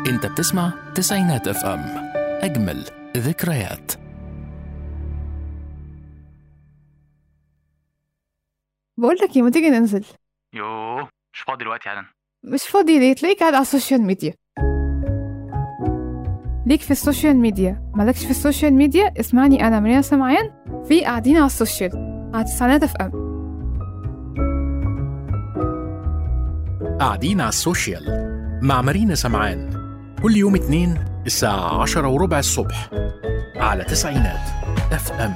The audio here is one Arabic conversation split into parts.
انت بتسمع تسعينات اف ام، اجمل ذكريات. بقول لك ما تيجي ننزل؟ يوه مش فاضي دلوقتي حالا. مش فاضي ليه؟ تلاقيك قاعد على السوشيال ميديا. ليك في السوشيال ميديا مالكش في السوشيال ميديا؟ اسمعني انا مارينا سمعان في قاعدين على السوشيال على تسعينات اف ام. قاعدين على السوشيال مع مارينا سمعان، كل يوم اثنين الساعة 10:15 الصبح على تسعينات اف ام.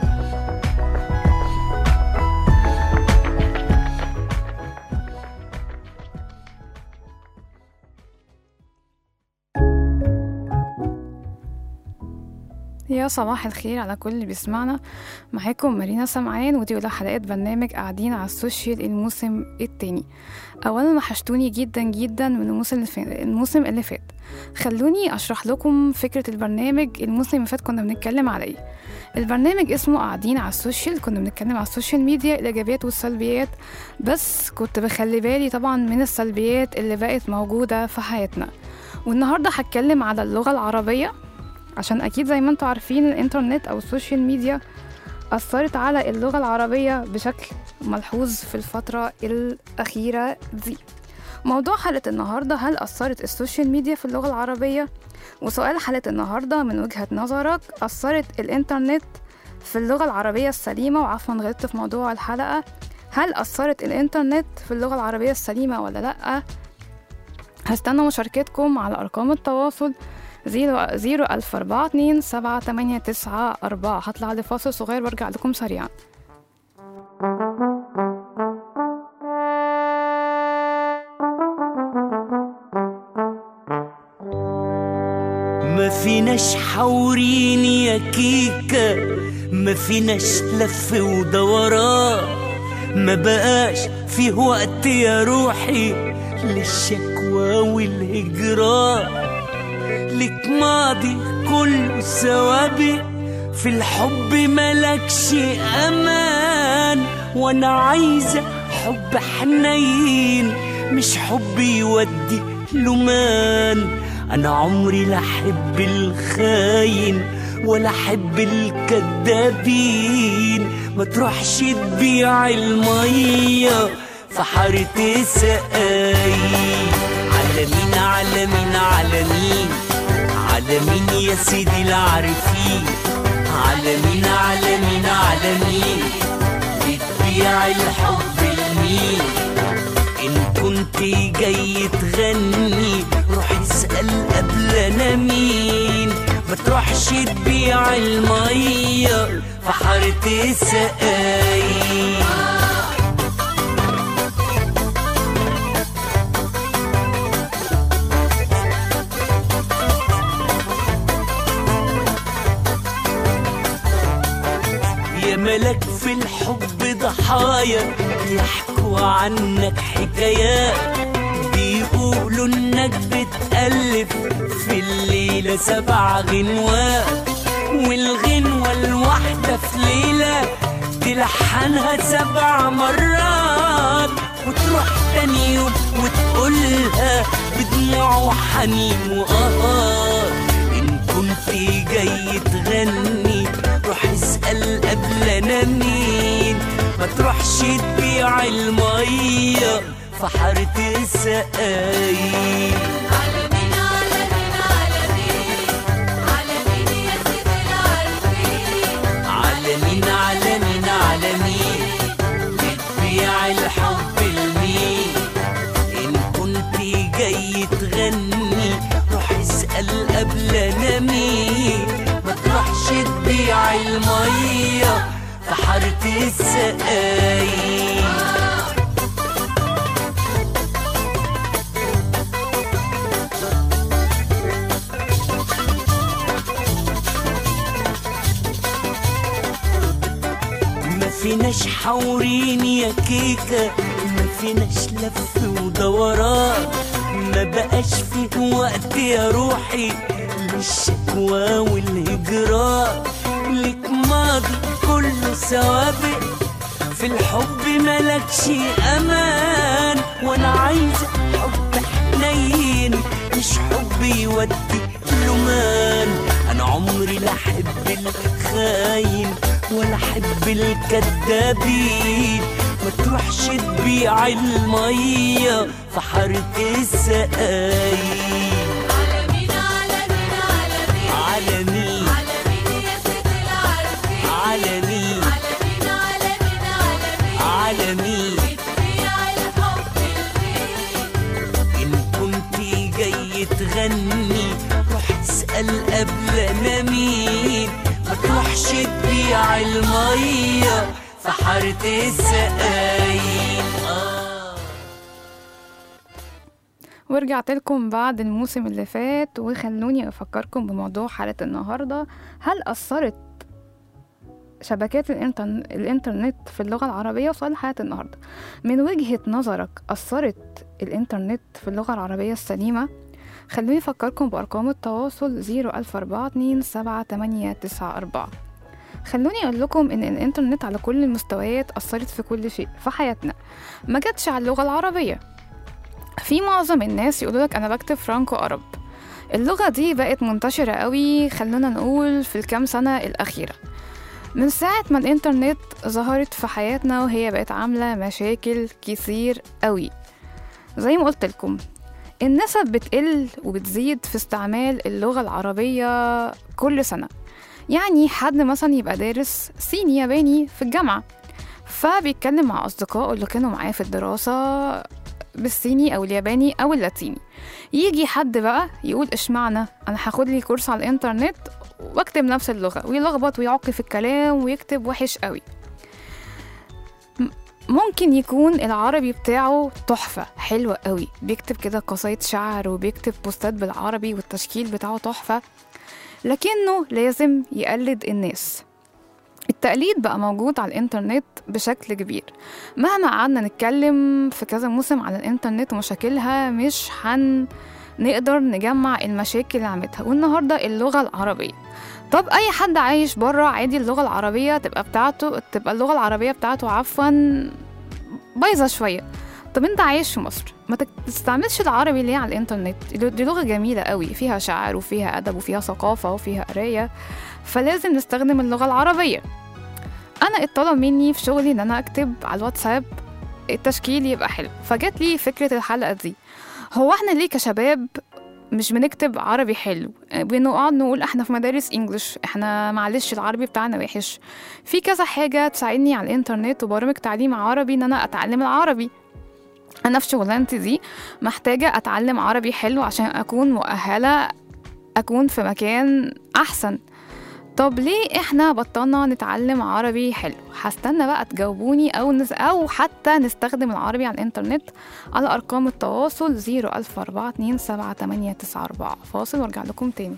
يا صباح الخير على كل اللي بيسمعنا، معاكم مارينا سمعان ودي أولى حلقات برنامج قاعدين على السوشيال الموسم التاني. أولا وحشتوني جدا جدا من الموسم اللي فات. خلوني أشرح لكم فكرة البرنامج. الموسم اللي فات كنا بنتكلم على إيه؟ البرنامج اسمه قاعدين على السوشيال، كنا بنتكلم على السوشيال ميديا، الإيجابيات والسلبيات، بس كنت بخلي بالي طبعا من السلبيات اللي بقت موجودة في حياتنا. والنهاردة هتكلم على اللغة العربية، عشان أكيد زي ما انتوا عارفين الإنترنت أو السوشيال ميديا أثرت على اللغة العربية بشكل ملحوظ في الفترة الأخيرة دي. موضوع حلقة النهاردة: هل أثرت السوشيال ميديا في اللغة العربية؟ وسؤال حلقة النهاردة: من وجهة نظرك أثرت الإنترنت في اللغة العربية السليمة؟ وعفوا غلطت في موضوع الحلقة، هل أثرت الإنترنت في اللغة العربية السليمة ولا لأ؟ هستنى مشاركتكم على أرقام التواصل 004278994. هطلع لفاصل صغير وارجع لكم سريعا. ما فيناش حورين يا كيكة، ما فيناش لف ودوران، ما بقاش فيه وقت يا روحي للشكوى والهجران. لك ماضي كله سوابق، في الحب ملكش امان، وانا عايزة حب حنين مش حب يودي لمان. انا عمري لا احب الخاين ولا احب الكدابين، ما تروحش تبيع المية في حارة سقاي. على مين على مين على مين على مين يا سيدي العارفين، على مين على مين على مين بتبيع الحب لمين؟ إن كنت جاي تغني روح اسأل قبل أنا مين، ما تروحش تبيع المية في حارة سقاي. ملك في الحب ضحايا يحكوا عنك حكايات، بيقولوا انك بتألف في الليلة 7 غنوات، والغنوة الواحدة في ليلة تلحنها 7 مرات، وتروح تاني يوم وتقولها بدموع وحنين وقهار. إن كنت جاي تغني روح اسأل قبل أنا مين، ما تروحش تبيع المية في حارة سقاي. على مين على مين على مين على مين يا سيدي العارفين، على مين على مين على مين بتبيع الحب لمين؟ إن كنت جاي تغني روح اسأل قبل أنا مين، ما تروحش تبيع المية في حارة السقاي. ما فيناش حورين يا كيكة، ما فيناش لف ودوران، ما بقاش فيه وقت يا روحي للشكوى والهجران. لك ماضي كله سوابق، في الحب ملكش امان، وانا عايزة حب حنين مش حب يودي ودي لمان. انا عمري لا احب الخاين ولا احب الكدابين. ما تروحش تبيع المية في حارة السقايين. على مين على مين على مين على مين على مين يا سيد العارفين؟ على مين على مين على مين على مين على مين بتبيع الحب لمين؟ إن كنت جاي تغني روح اسأل قبل أنا مين. ما تروحش تبيع المية في حارة السقايين. ورجعت لكم بعد الموسم اللي فات، وخلوني أفكركم بموضوع حلقة النهاردة. هل أثرت شبكات الإنترنت في اللغة العربية؟ وسؤال حلقة النهاردة، من وجهة نظرك أثرت الإنترنت في اللغة العربية السليمة؟ خلوني أفكركم بأرقام التواصل 004277894. خلوني أقول لكم إن الإنترنت على كل المستويات أثرت في كل شيء في حياتنا، ما جاتش على اللغة العربية. في معظم الناس يقولولك أنا بكتب فرانكو عرب. اللغة دي بقت منتشرة قوي، خلونا نقول في الكام سنة الأخيرة، من ساعة ما الإنترنت ظهرت في حياتنا وهي بقت عاملة مشاكل كتير قوي. زي ما قلت لكم النسب بتقل وبتزيد في استعمال اللغة العربية كل سنة. يعني حد مثلا يبقى دارس صيني ياباني في الجامعة، فبيتكلم مع أصدقائه اللي كانوا معاه في الدراسة بالصيني أو الياباني أو اللاتيني. يجي حد بقى يقول اشمعنى أنا هاخد لي كورس على الإنترنت واكتب نفس اللغة، ويلخبط ويعق في الكلام ويكتب وحش قوي. ممكن يكون العربي بتاعه تحفة حلوة قوي، بيكتب كده قصايد شعر وبيكتب بوستات بالعربي والتشكيل بتاعه تحفة، لكنه لازم يقلد الناس. التقليد بقى موجود على الإنترنت بشكل كبير. مهما قعدنا نتكلم في كذا موسم على الإنترنت ومشاكلها مش هنقدر نجمع المشاكل اللي عملتها. والنهاردة اللغة العربية، طب أي حد عايش برا عادي اللغة العربية تبقى اللغة العربية بتاعته عفوا بايظة شوية. طب انت عايش في مصر ما تستعملش العربي ليه على الإنترنت؟ دي لغة جميلة قوي، فيها شعر وفيها أدب وفيها ثقافة وفيها قراية، فلازم نستخدم اللغة العربية. أنا اتطلب مني في شغلي إن أنا أكتب على الواتساب التشكيل يبقى حلو، فجات لي فكرة الحلقة دي. هو احنا ليه كشباب مش بنكتب عربي حلو؟ بنقعد نقول احنا في مدارس انجلش، احنا معلش العربي بتاعنا وحش. في كذا حاجة تساعدني على الإنترنت وبرامج تعليم عربي إن أنا أتعلم العربي. أنا في شغلانتي دي محتاجة أتعلم عربي حلو عشان أكون مؤهلة أكون في مكان أحسن. طب ليه إحنا بطلنا نتعلم عربي حلو؟ هستنى بقى تجاوبوني أو حتى نستخدم العربي على الإنترنت على أرقام التواصل 004277894. فاصل وارجع لكم تاني.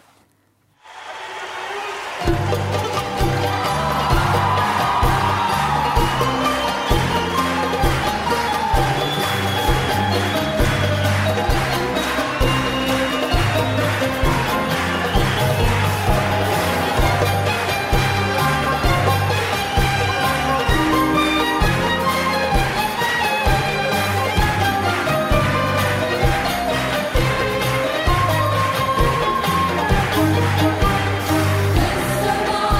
السماء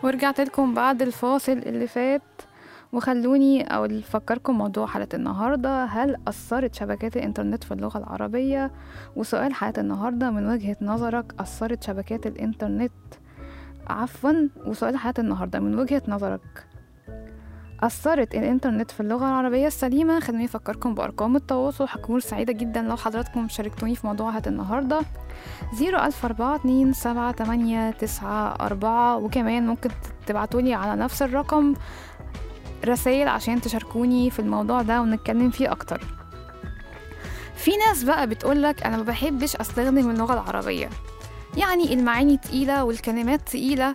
ورجعت لكم بعد الفاصل اللي فات، وخلوني أفكركم موضوع حلقة النهاردة: هل أثرت شبكات الإنترنت في اللغة العربية؟ وسؤال حلقة النهاردة: من وجهة نظرك أثرت شبكات الإنترنت وسؤال حلقة النهاردة: من وجهة نظرك أثرت الإنترنت في اللغة العربية السليمة؟ خلوني أفكركم بأرقام التواصل. هكون سعيدة جدا لو حضراتكم شاركتوني في موضوع حلقة النهاردة 014278994، وكمان ممكن تبعتولي على نفس الرقم رسائل عشان تشاركوني في الموضوع ده ونتكلم فيه أكتر. في ناس بقى بتقولك أنا ما بحبش أستخدم اللغة العربية، يعني المعاني تقيلة والكلمات تقيلة،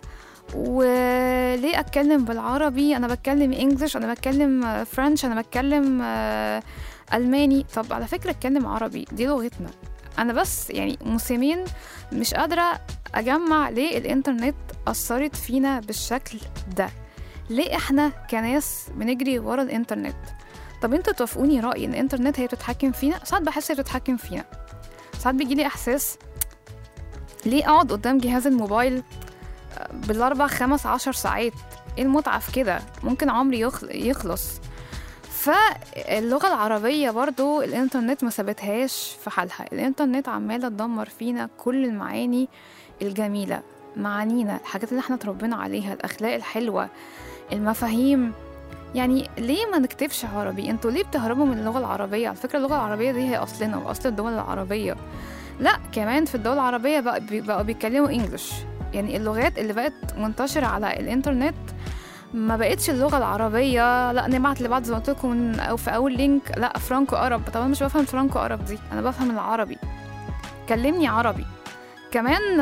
وليه أتكلم بالعربي؟ أنا بتكلم إنجليش، أنا بتكلم فرنش، أنا بتكلم ألماني. طب على فكرة اتكلم عربي، دي لغتنا. أنا بس يعني موسمين مش قادرة أجمع ليه الإنترنت أثرت فينا بالشكل ده، ليه إحنا كناس بنجري ورا الإنترنت. طب انتوا توافقوني رأيي إن الإنترنت هي بتتحكم فينا؟ ساعات بحس هي بتتحكم فينا، ساعات بيجيلي إحساس ليه أقعد قدام جهاز الموبايل بالأربع 15 ساعات؟ ايه المتعة في كده؟ ممكن عمري يخلص. فاللغة العربية برضو الإنترنت ما سابتهاش في حالها. الإنترنت عمالة تدمر فينا كل المعاني الجميلة، معانينا، الحاجات اللي احنا تربينا عليها، الأخلاق الحلوة، المفاهيم. يعني ليه ما نكتبش عربي؟ انتوا ليه بتهربوا من اللغة العربية؟ على فكرة اللغة العربية دي هي أصلنا وأصل الدول العربية. لا، كمان في الدول العربية بقوا بيتكلموا إنجليش. يعني اللغات اللي بقت منتشرة على الإنترنت ما بقتش اللغة العربية. لا، نبعت لبعض زي ما قلت لكم أو في أول لينك، لا فرانكو أرب. طبعا مش بفهم فرانكو أرب دي، أنا بفهم العربي، كلمني عربي. كمان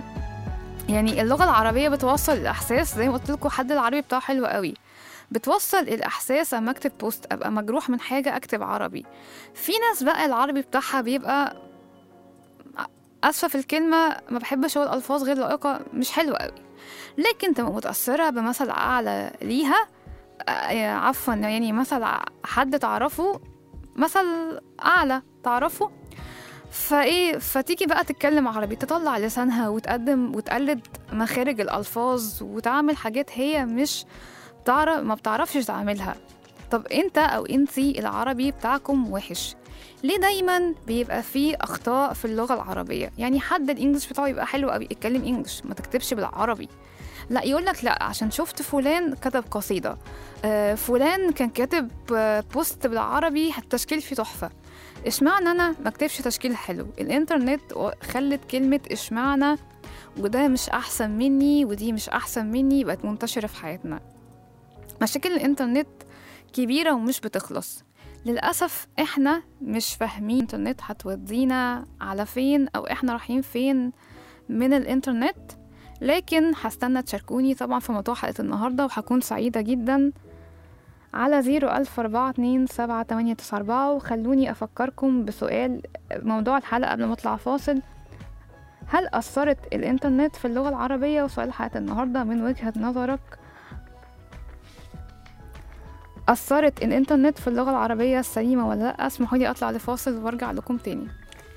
يعني اللغة العربية بتوصل الإحساس، زي ما قلت لكم حد العربي بتاعه حلو قوي، بتوصل الإحساس. أما أكتب بوست أبقى مجروح من حاجة أكتب عربي. في ناس بقى العربي بتاعها بيبقى، أسفة في الكلمة، ما بحبش أقول ألفاظ غير لائقة، مش حلوة قوي، لكن تبقى متأثرة بمثل أعلى ليها. عفوا، يعني مثل حد تعرفه، مثل أعلى تعرفه، فتيجي بقى تتكلم عربي، تطلع لسانها وتقلد مخارج الألفاظ وتعمل حاجات هي ما بتعرفش تعملها. طب انت أو انتي العربي بتاعكم وحش، ليه دايما بيبقى فيه أخطاء في اللغة العربية؟ يعني حد الإنجليش بتاعه يبقى حلو قوي، اتكلم إنجليش، ما تكتبش بالعربي. لا، يقولك لا عشان شفت فلان كتب قصيدة، فلان كان كاتب بوست بالعربي التشكيل فيه تحفة، اشمعنى أنا ما اكتبش تشكيل حلو؟ الإنترنت خلت كلمة اشمعنى وده مش أحسن مني ودي مش أحسن مني بقت منتشرة في حياتنا. مشاكل الإنترنت كبيرة ومش بتخلص. للأسف احنا مش فاهمين الإنترنت هتودينا على فين أو احنا رايحين فين من الإنترنت، لكن هستنى تشاركوني طبعا في موضوع حلقة النهاردة، وهكون سعيدة جدا على 014278994. وخلوني أفكركم بسؤال موضوع الحلقة قبل ما أطلع فاصل: هل أثرت الإنترنت في اللغة العربية؟ وسؤال حلقة النهاردة: من وجهة نظرك أثرت الإنترنت في اللغة العربية السليمة ولا لأ؟ اسمحوا لي أطلع لفاصل وارجع لكم تاني.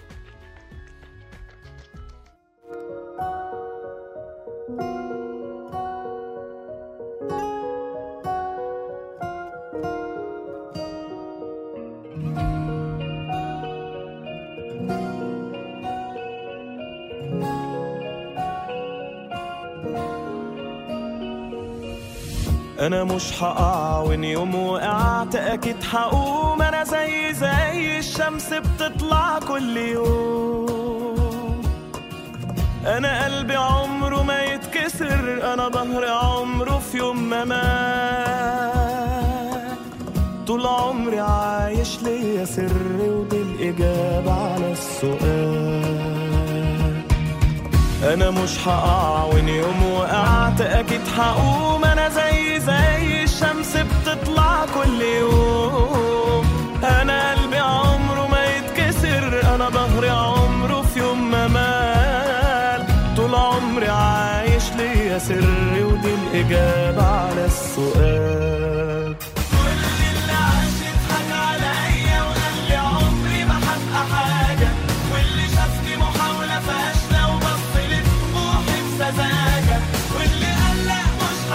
أنا مش هقع، وإن يوم وقعت أكيد هقوم. أنا زي الشمس بتطلع كل يوم. أنا قلبي عمره ما يتكسر، أنا ظهري عمره في يوم ما مات. طول عمري عايش ليا سر، ودي الإجابة على السؤال. أنا مش هقع، وإن يوم وقعت أكيد هقوم. أنا زي الشمس بتطلع كل يوم. أنا قلبي عمره ما يتكسر، أنا ظهري عمره في يوم ما مال. طول عمري عايش ليا سر، ودي الإجابة على السؤال. كل اللي عاش يضحك عليا وقال لي عمري ما هبقى حاجة، واللي شافني محاولة فاشلة وبص لطموحي بسذاجة، واللي قال لا مش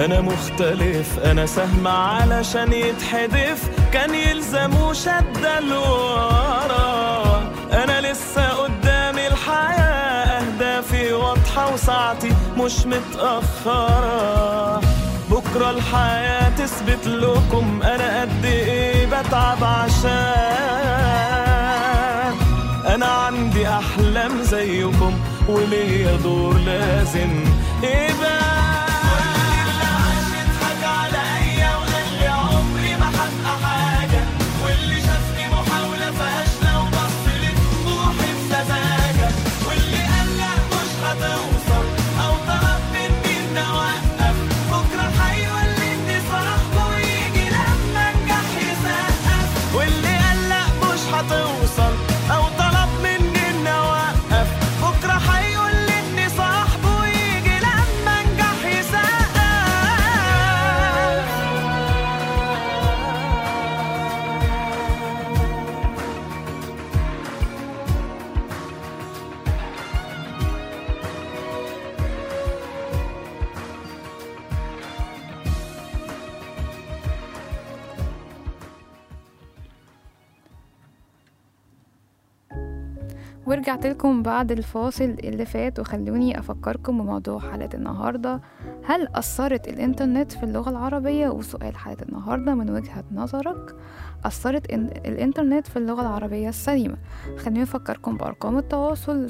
أنا مختلف، أنا سهم علشان يتحدف، كان يلزمه شدة لورا. أنا لسه قدامي الحياة، أهدافي واضحة وساعتي مش متأخرة. بكرة الحياة تثبت لكم أنا قد إيه بتعب عشان أنا عندي أحلام زيكم وليا دور لازم يبقى. ورجعت لكم بعد الفاصل اللي فات، وخلوني أفكركم بموضوع حلقة النهاردة. هل أثرت الإنترنت في اللغة العربية؟ وسؤال حلقة النهاردة من وجهة نظرك أثرت الإنترنت في اللغة العربية السليمة؟ خلوني أفكركم بأرقام التواصل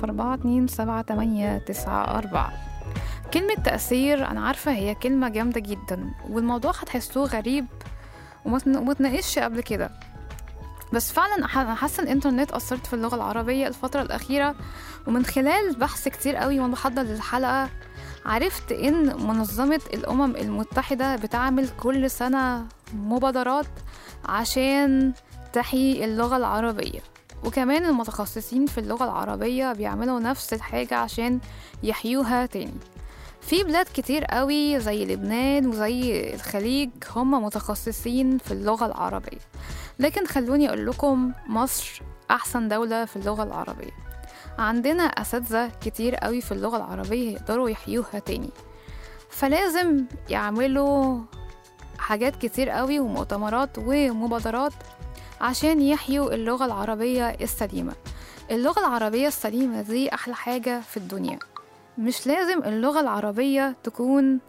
004278894. كلمة تأثير أنا عارفة هي كلمة جامدة جدا، والموضوع هتحسوه غريب ومتناقش قبل كده، بس فعلا أنا حاسة الإنترنت أثرت في اللغة العربية الفترة الأخيرة. ومن خلال بحث كتير قوي وأنا بحضر للحلقة عرفت إن منظمة الأمم المتحدة بتعمل كل سنة مبادرات عشان تحيي اللغة العربية، وكمان المتخصصين في اللغة العربية بيعملوا نفس الحاجة عشان يحيوها تاني. في بلاد كتير قوي زي لبنان وزي الخليج هم متخصصين في اللغة العربية، لكن خلوني أقول لكم مصر أحسن دولة في اللغة العربية. عندنا أساتذة كتير قوي في اللغة العربية يقدروا يحيوها تاني، فلازم يعملوا حاجات كتير قوي ومؤتمرات ومبادرات عشان يحيوا اللغة العربية السليمة. اللغة العربية السليمة دي أحلى حاجة في الدنيا. مش لازم اللغة العربية تكون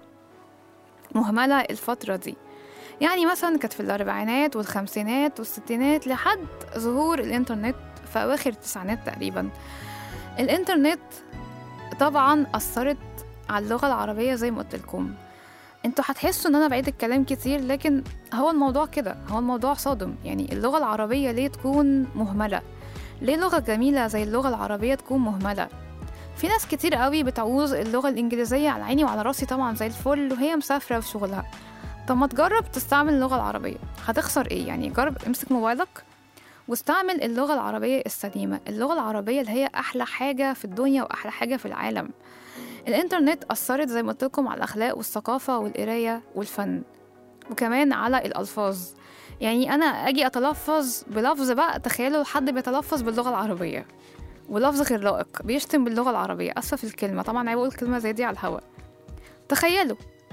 مهملة الفترة دي، يعني مثلا كانت في الأربعينات والخمسينات والستينات لحد ظهور الإنترنت في أواخر التسعينات تقريبا. الإنترنت طبعا أثرت على اللغة العربية زي ما قلت لكم. انتوا هتحسوا ان انا بعيد الكلام كتير، لكن هو الموضوع كده، هو الموضوع صادم. يعني اللغة العربية ليه تكون مهملة؟ ليه لغة جميلة زي اللغة العربية تكون مهملة؟ في ناس كتير قوي بتعوز اللغة الإنجليزية على عيني وعلى راسي طبعا زي الفل وهي مسافرة في شغلها. طب ما تجرب تستعمل اللغة العربية، هتخسر ايه؟ يعني جرب امسك موبايلك واستعمل اللغة العربية السليمة، اللغة العربية اللي هي أحلى حاجة في الدنيا وأحلى حاجة في العالم. الإنترنت أثرت زي ما قلت لكم على الأخلاق والثقافة والقراية والفن، وكمان على الألفاظ. يعني أنا أجي أتلفظ بلفظ بقى، تخيلوا حد بيتلفظ باللغة العربية ولفظ غير لائق، بيشتم باللغة العربية، أسفة في الكلمة طبعا، عيب أقول كلمة زي دي على الهوا، تخيلوا.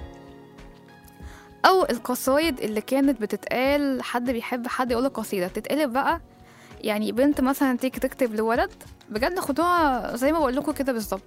أو القصايد اللي كانت بتتقال، حد بيحب حد يقول قصيدة تتقلب بقى، يعني بنت مثلا تيجي تكتب لولد، بجد خدوها زي ما بقول لكم كده بالظبط،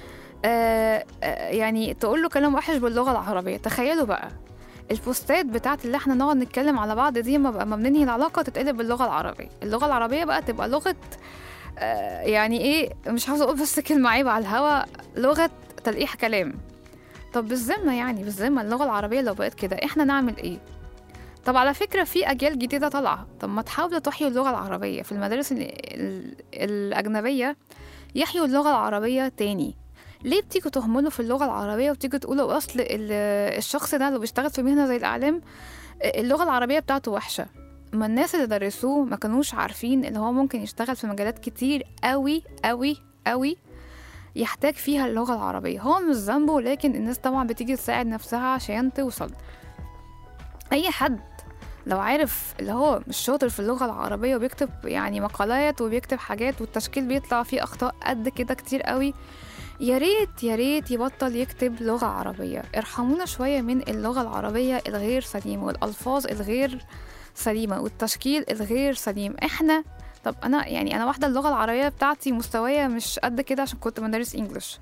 يعني تقول له كلام وحش باللغة العربية. تخيلوا بقى البوستات بتاعت اللي احنا نقعد نتكلم على بعض دي، ما بننهي العلاقة تتقلب باللغة العربية. اللغة العربية بقى تبقى لغة يعني ايه، مش عاوزة اقول بس كلمة عيبة على الهوا، لغة تلقيح كلام. طب بالذمة، يعني بالذمة اللغة العربية لو بقت كده احنا نعمل ايه؟ طب على فكرة في أجيال جديدة طالعة، طب ما تحاولوا تحيوا اللغة العربية في المدارس الأجنبية، يحيوا اللغة العربية تاني. ليه بتيجوا تهملوا في اللغة العربية وبتيجوا تقولوا أصل الشخص ده اللي بيشتغل في مهنة زي الإعلام اللغة العربية بتاعته وحشة؟ ما الناس اللي درسوه ما كانوش عارفين اللي هو ممكن يشتغل في مجالات كتير قوي قوي قوي يحتاج فيها اللغة العربية. هو مش ذنبه، لكن الناس طبعا بتيجي تساعد نفسها عشان توصل. أي حد لو عارف اللي هو مش شاطر في اللغة العربية وبيكتب يعني مقالات وبيكتب حاجات والتشكيل بيطلع فيه أخطاء قد كده كتير قوي، يا ريت يا ريت يبطل يكتب لغة عربية. ارحمونا شوية من اللغة العربية الغير سليمة والألفاظ الغير سليمة والتشكيل الغير سليم. احنا طب انا واحدة اللغة العربية بتاعتي مستوايا مش قد كده عشان كنت مدرس انجلش.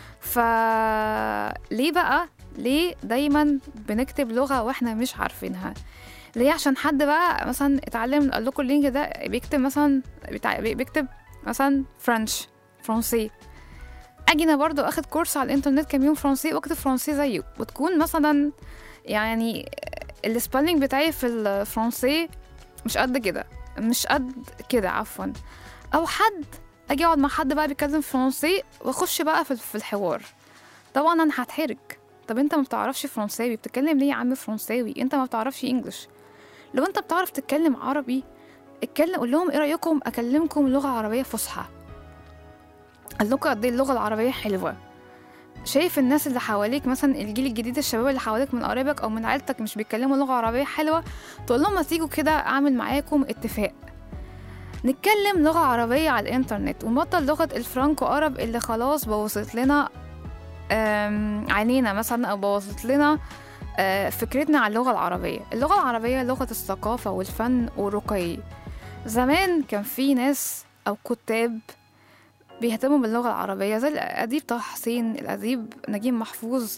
ليه بقى ليه دايما بنكتب لغة واحنا مش عارفينها؟ ليه؟ عشان حد بقى مثلا اتعلم قال لكم اللينك ده بيكتب مثلا بيكتب مثلا فرنسي، اجي انا برضو اخد كورس على الانترنت كام يوم فرنسي واكتب فرنسي زيه، وتكون مثلا يعني السبيلنج بتاعي في الفرنسي مش قد كده عفوا. او حد اجي اقعد مع حد بقى بيتكلم فرنسي واخش بقى في الحوار، طبعا انا هتحرج. طب انت ما بتعرفش فرنساوي، بتتكلم ليه يا عم فرنساوي؟ انت ما بتعرفش انجلش. لو انت بتعرف تتكلم عربي اتكلم، قول لهم ايه رايكم اكلمكم لغه عربيه فصحى، قال لكم قد ايه اللغه العربيه حلوه. شايف الناس اللي حواليك مثلا الجيل الجديد، الشباب اللي حواليك من قرايبك او من عيلتك مش بيتكلموا لغه عربيه حلوه، تقول لهم ما تيجوا كده اعمل معاكم اتفاق نتكلم لغه عربيه على الانترنت ونبطل لغه الفرانكو عرب اللي خلاص بوظت لنا عينينا مثلا، او بوظت لنا فكرتنا عن اللغه العربيه. اللغه العربيه لغه الثقافه والفن والرقي. زمان كان في ناس او كتاب بيهتموا باللغة العربية زي الأديب طه حسين، الأديب نجيب محفوظ،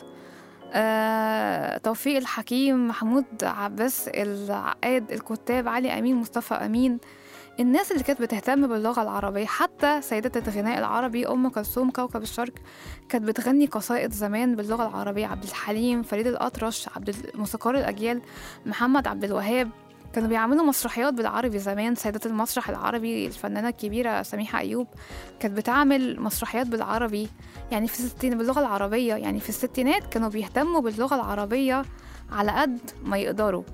توفيق الحكيم، محمود عباس العقاد، الكتاب علي أمين، مصطفى أمين. الناس اللي كانت بتهتم باللغة العربية، حتى سيدة الغناء العربي أم كلثوم كوكب الشرق كانت بتغني قصائد زمان باللغة العربية، عبد الحليم، فريد الأطرش، موسيقار الأجيال محمد عبد الوهاب كانوا بيعملوا مسرحيات بالعربي زمان. سيدة المسرح العربي الفنانة الكبيرة سميحة أيوب كانت بتعمل مسرحيات بالعربي، يعني في الستينات باللغة العربية، يعني في الستينات كانوا بيهتموا باللغة العربية على قد ما يقدروا،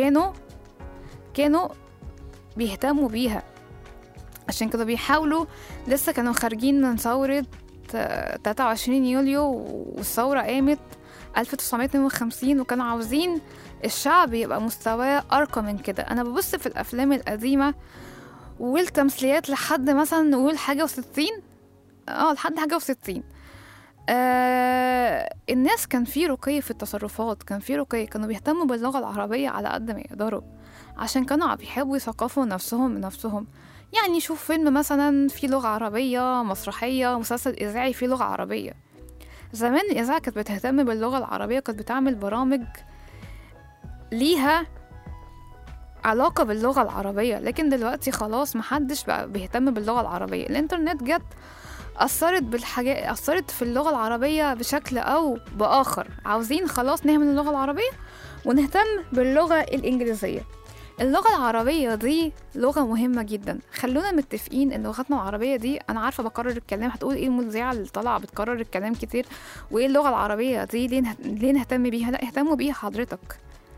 كانوا بيهتموا بيها، عشان كانوا بيحاولوا. لسه كانوا خارجين من ثورة 23 يوليو والثورة قامت 1952 وكانوا عاوزين الشعب يبقى مستواه أرقى من كده. أنا ببص في الأفلام القديمة والتمثيليات لحد مثلا نقول حاجة و60 لحد حاجة و60 الناس كان في رقي في التصرفات، كان في رقي، كانوا بيهتموا باللغة العربية على قد ما يقدروا، عشان كانوا بيحبوا يثقفوا نفسهم بنفسهم. يعني شوف فيلم مثلا فيه لغة عربية، مسرحية، مسلسل إذاعي فيه لغة عربية. زمان الإذاعة كانت بتهتم باللغة العربية، كانت بتعمل برامج ليها علاقة باللغة العربية، لكن دلوقتي خلاص محدش بقى بيهتم باللغة العربية. الإنترنت جت أثرت في اللغة العربية بشكل أو بآخر. عاوزين خلاص نهمل اللغة العربية ونهتم باللغة الإنجليزية. اللغة العربية دي لغة مهمة جدا، خلونا متفقين ان لغتنا العربية دي، انا عارفة بكرر الكلام، هتقول ايه المذيعة اللي طالعة بتكرر الكلام كتير، وايه اللغة العربية دي ليه نهتم بيها؟ لا اهتموا بيها حضرتك،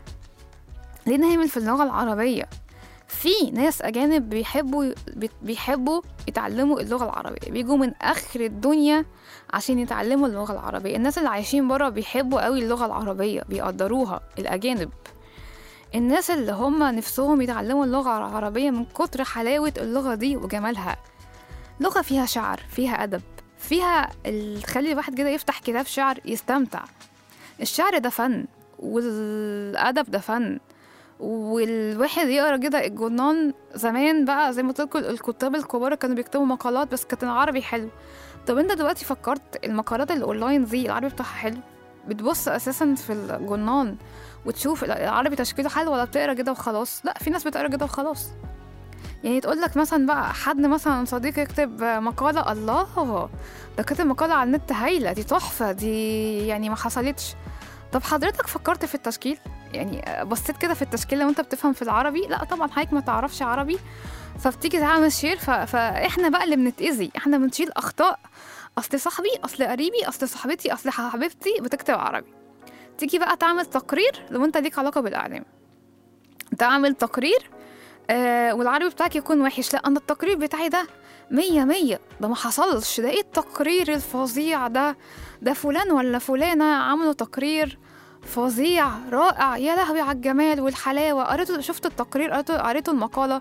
ليه نهمل في اللغة العربية؟ في ناس أجانب بيحبوا يتعلموا اللغة العربية، بيجوا من آخر الدنيا عشان يتعلموا اللغة العربية. الناس اللي عايشين برا بيحبوا قوي اللغة العربية، بيقدروها الأجانب. الناس اللي هم نفسهم يتعلموا اللغة العربية من كتر حلاوة اللغة دي وجمالها. لغة فيها شعر، فيها أدب، فيها تخلي الواحد كده يفتح كتاب شعر يستمتع. الشعر ده فن، والأدب ده فن، والواحد يقرأ كده الجنان. زمان بقى زي ما قلت لكم الكتاب الكبار كانوا بيكتبوا مقالات بس كانت العربي حلو. طب انت دلوقتي فكرت المقالات الأونلاين دي العربي بتاعها حلو؟ بتبص أساسا في الجنان وتشوف العربي تشكيله حلو ولا بتقرا كده وخلاص؟ لا، في ناس بتقرا كده وخلاص. يعني تقول لك مثلا بقى حد مثلا صديق يكتب مقاله، الله ده كاتب مقاله على النت هايله، دي تحفه، دي يعني ما حصلتش. طب حضرتك فكرت في التشكيل؟ يعني بصيت كده في التشكيل لو انت بتفهم في العربي؟ لا طبعا، حضرتك ما تعرفش عربي فبتيجي تعمل شير، فاحنا بقى اللي بنتأذي، احنا بنشيل اخطاء. اصل صاحبي، اصل قريبي، اصل صاحبتي، اصل حبيبتي بتكتب عربي. تيجي بقى تعمل تقرير لو انت ليك علاقة بالإعلام، تعمل تقرير والعربي بتاعك يكون وحش، لا أنا التقرير بتاعي ده 100، ده ما حصلش، ده ايه التقرير الفظيع ده فلان ولا فلانة عملوا تقرير فظيع رائع، يا لهوي على الجمال والحلاوة. شفت التقرير، قريته المقالة.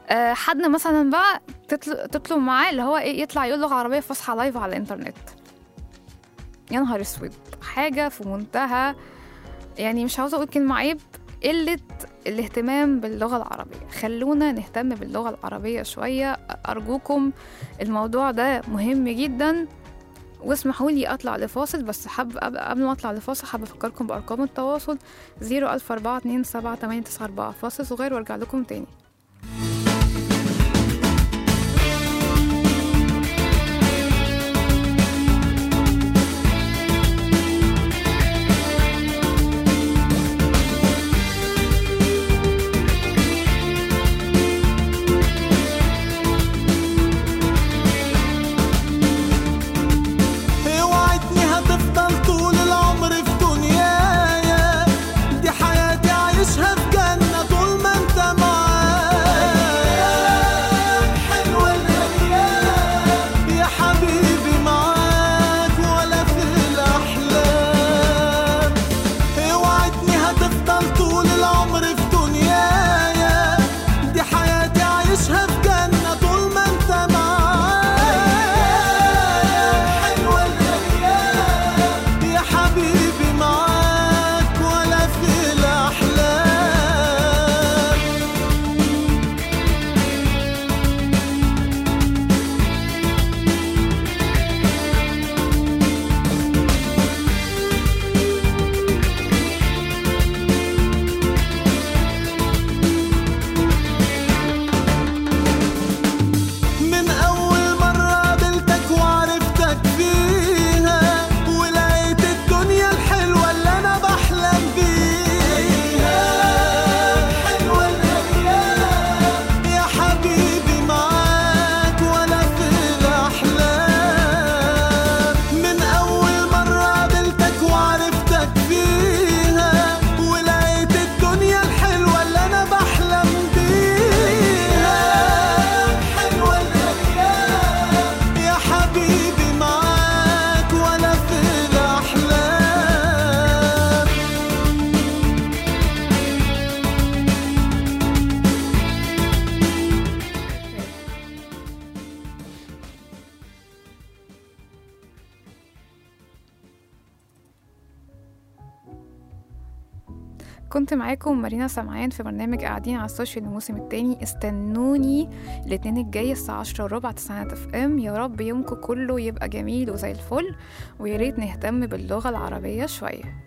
حد مثلا بقى تطلب معاه اللي هو ايه، يطلع يقول لغة عربية فصحى لايف على الانترنت. يا نهار اسود، حاجة في منتهى، يعني مش عاوزة أقول كلمة عيب، قلة الاهتمام باللغة العربية. خلونا نهتم باللغة العربية شوية أرجوكم، الموضوع ده مهم جدا. واسمحوا لي أطلع لفاصل، بس قبل ما أطلع لفاصل حابة أفكركم بأرقام التواصل 014278994. فاصل صغير وارجع لكم تاني. كنت معاكم مارينا سمعان في برنامج قاعدين على السوشيال الموسم الثاني. استنوني الاثنين الجاي الساعة 10:15 تسعينات FM. يا رب يومكم كله يبقى جميل وزي الفل، وياريت نهتم باللغة العربية شوية.